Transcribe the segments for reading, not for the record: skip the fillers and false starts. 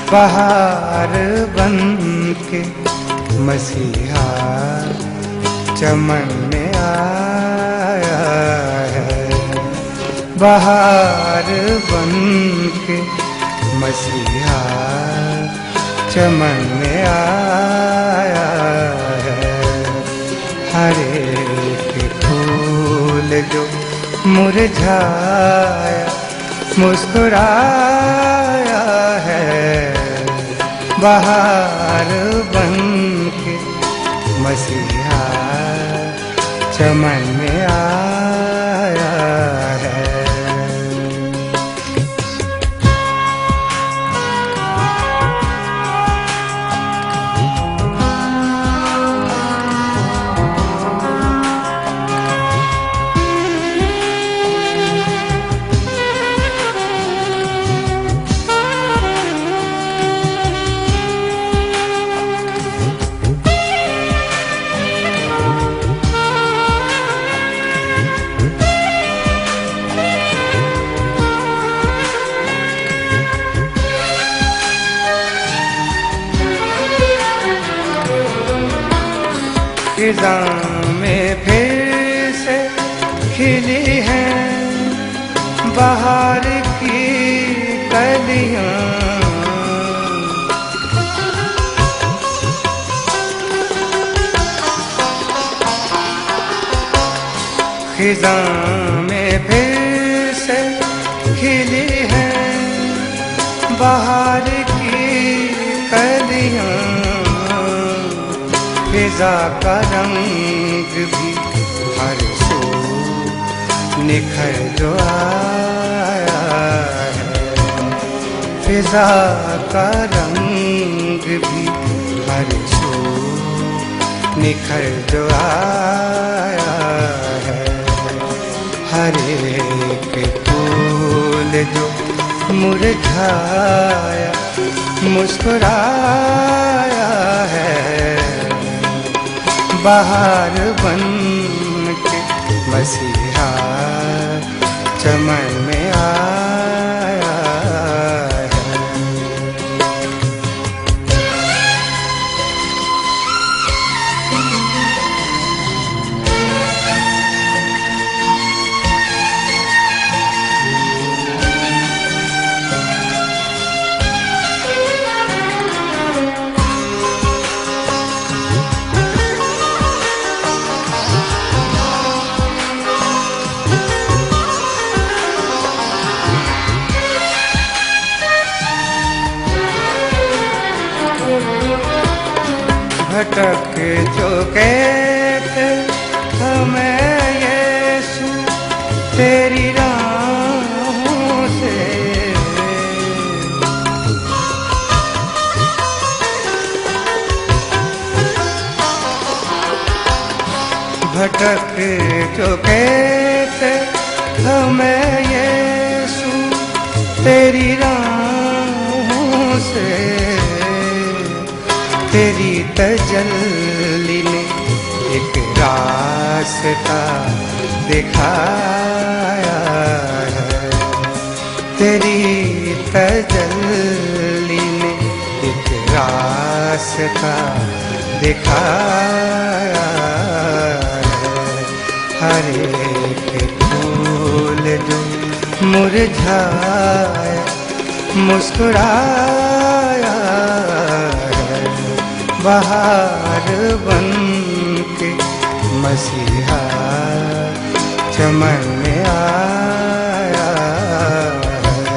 बहार बन के मसीहा चमन में आया है। बहार बन के मसीहा चमन में आया है। हर एक फूल जो मुरझाया मुस्कुराया है। बहार बन के मसीहा चमन में आया है। फिजा में फिर से खिली हैं बाहर की कलियां। फिजा में फिर से खिली हैं बाहर की कलियां। फिजा का रंग भी हर सू निखर जो आया है। फिजा का रंग भी हर सू निखर जो आया है। हर एक फूल जो मुरझाया मुस्कुराया है। बहार बन के मसीहा चमन में आया है। भटक जो कहते हमें यीशु तेरी राहों से। भटक जो कहते हमें यीशु तेरी राहों से। तेरी तजल्ली ने एक रास्ता दिखाया है। तेरी तजल्ली ने एक रास्ता दिखाया है। हर एक फूल जो मुरझाया मुस्कुराया है। बहार बन के मसीहा चमन में आया है।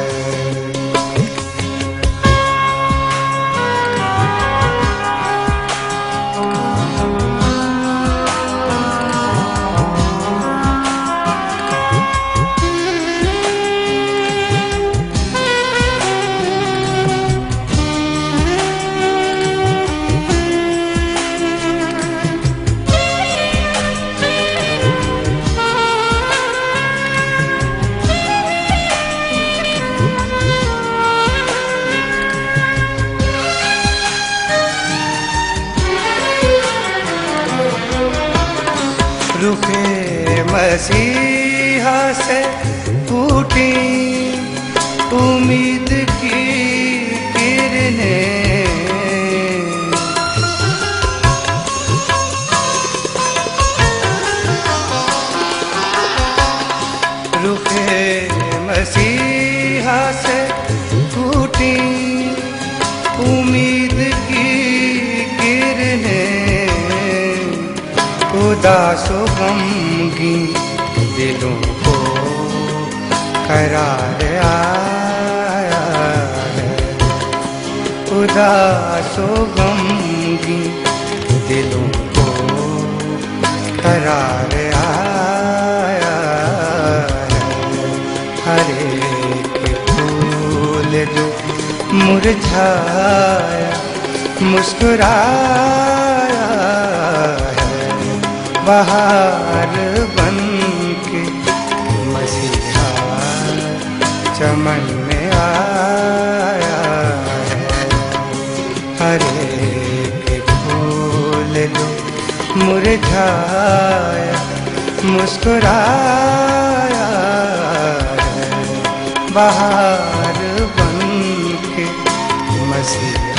रुखे मसीहा से टूटी उम्मीद की किरणें। उम्मीद की किरणें उदासों गमगीन दिलों को करार आया है। उदासों गमगीन दिलों को करार आया है। हर एक फूल जो मुरझाया मुस्कुराया है, बहार बनके मसीहा चमन में आया है। हर एक फूल जो मुरझाया मुस्कुराया है, बहार बनके मसीहा